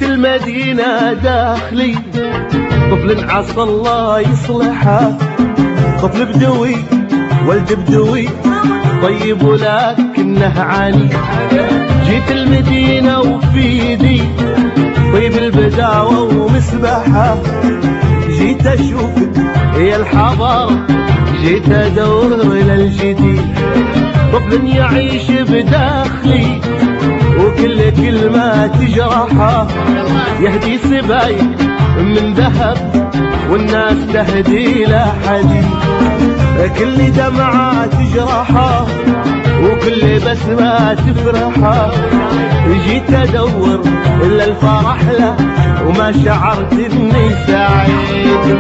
جيت المدينة داخلي طفل عسى الله يصلحه، طفل بدوي ولد بدوي طيب ولكنه عاني. جيت المدينة وفي يدي طيب البداوة ومسبحة، جيت اشوفك يا الحضارة، جيت ادور للجديد. طفل يعيش بداخلي وكل كلمة تجرحه، يهدي سبايك من ذهب والناس تهدي له حديد. كل دمعة تجرحه وكل بسمة تفرحه، جيت ادور الا الفرح له وما شعرت اني سعيد.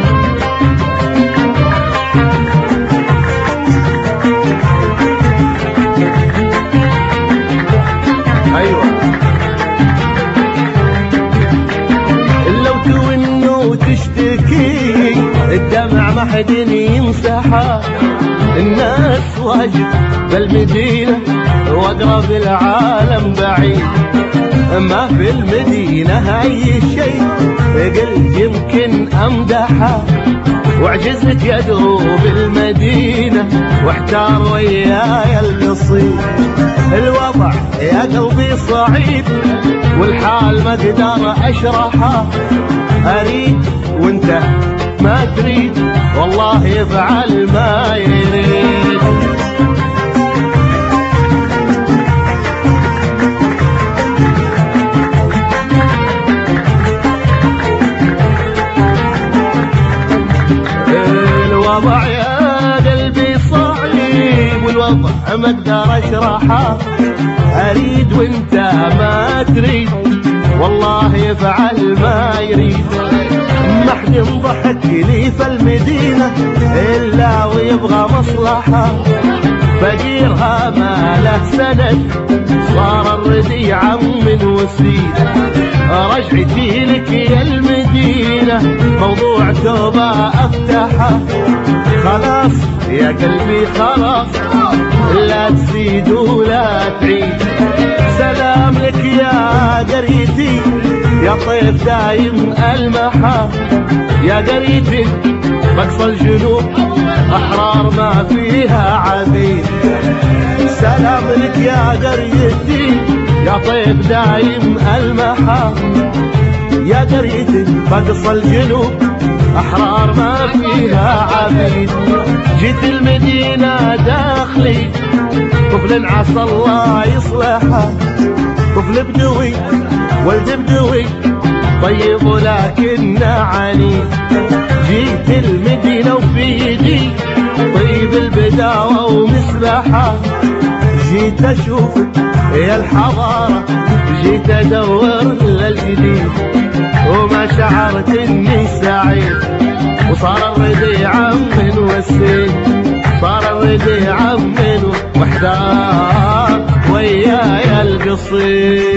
ايوه لو تون وتشتكي الدمع ما حد يمسحها، الناس واجد بالمدينة واقرب العالم بعيد. ما في المدينة هاي شيء قلت يمكن امدحها، وعجزت يدعو بالمدينة واحتار وياي القصيد. الوضع يا قلبي صعيب والحال ما اقدر اشرحه، اريد وانت ما تريد والله يفعل ما يريد. الوضع يا قلبي صعيب والوضع ما اقدر اشرحه، اريد وانت ما تريد والله يفعل ما يريد. ما حد ينضحك لي في المدينة الا ويبغى مصلحة، فقيرها ما له سند صار الردي عم وسيد. رجعتي لك يا المدينة موضوع توبة افتحه، خلاص يا قلبي خلاص لا تزيد ولا تعيد. سلام لك يا قريتي يا طيف دايم المحا، يا قريتي بقصى الجنوب احرار ما فيها عبيد. سلام لك يا قريتي يا طيف دايم المحا، يا قريتي بقصى الجنوب احرار ما فيها عبيد. جيت المدينة داخلي طفل عسى الله يصلحه، طفل بدوي ولد بدوي طيب ولكنه عنيد. جيت المدينة وفي يدي طيب البداوة ومسبحة، جيت اشوفك يا الحضارة، جيت ادور للجديد وما شعرت اني سعيد. وصار الردي عم وسيد، صار الردي عم وحدار وياي القصيد.